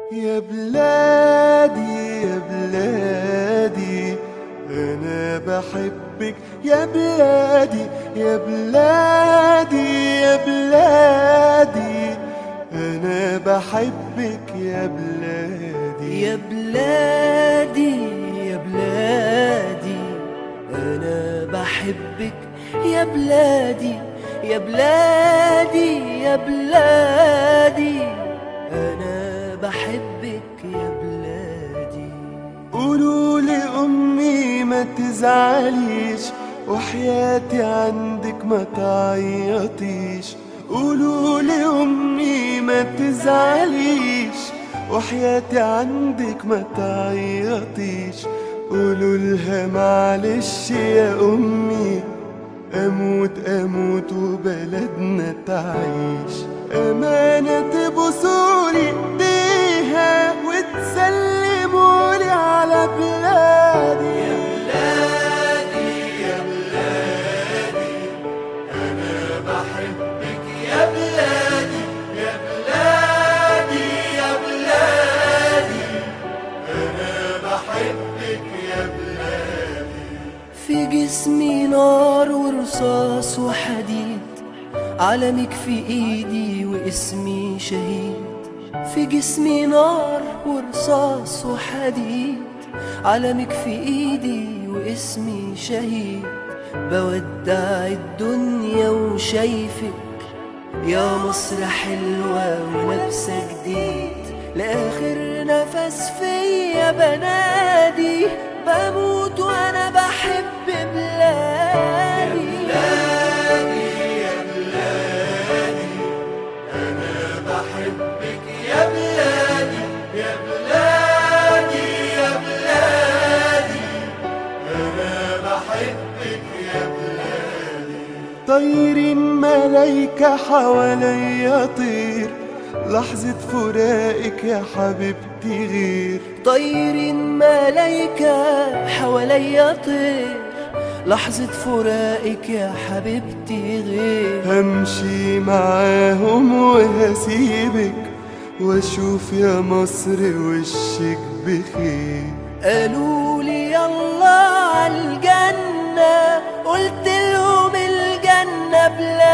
يا بلادي يا بلادي أنا بحبك يا بلادي يا بلادي يا بلادي أنا بحبك يا بلادي يا بلادي يا بلادي أنا بحبك يا بلادي يا بلادي يا بلادي أنا بحبك يا بلادي. قولوا لأمي ما تزعليش وحياتي عندك ما تعيطيش. قولوا لأمي ما تزعليش وحياتي عندك ما تعيطيش. قولوا لها معلش يا أمي أموت أموت وبلدنا تعيش. أمانة تبوسولي إيديها وتسلمولي على بلادي. يا بلادي يا بلادي أنا بحبك يا بلادي يا بلادي يا بلادي أنا بحبك يا بلادي. في جسمي نار ورصاص وحديد، علمك في ايدي واسمي شهيد. في جسمي نار ورصاص وحديد، علمك في ايدي واسمي شهيد. بودع الدنيا وشايفك يا مصر حلوة ولابسة جديد. لآخر نفس فيا بنادي، بموت وانا بحب بلادي. يا بلادي أنا بحبك يا بلادي يا بلادي يا بلادي أنا بحبك يا بلادي. طير ملايكة حواليا طير، لحظة فراقك يا حبيبتي غير. طير ملايكة حواليا طير، لحظة فراقك يا حبيبتي غير. همشي معاهم وهسيبك واشوف يا مصر وشك بخير. قالوا لي يلا عالجنة، قلت لهم الجنة بلادي.